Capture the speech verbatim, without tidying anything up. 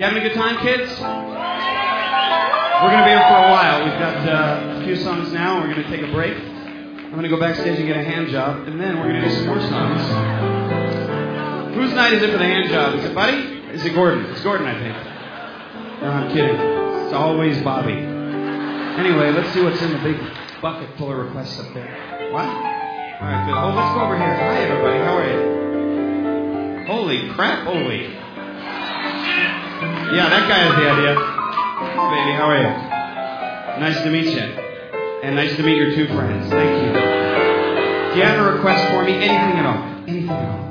You having a good time, kids? We're going to be here for a while. We've got uh, a few songs now. We're going to take a break. I'm going to go backstage and get a hand job, and then we're going to do some more songs. Whose night is it for the hand job? Is it Buddy? Is it Gordon? It's Gordon, I think. No, I'm kidding. It's always Bobby. Anyway, let's see what's in the big bucket full of requests up there. What? All right, good. Oh, let's go over here. Hi, everybody. How are you? Holy crap, holy. Yeah, that guy has the idea. Hey, baby, how are you? Nice to meet you. And nice to meet your two friends. Thank you. Do you have a request for me? Anything at all. Anything at all.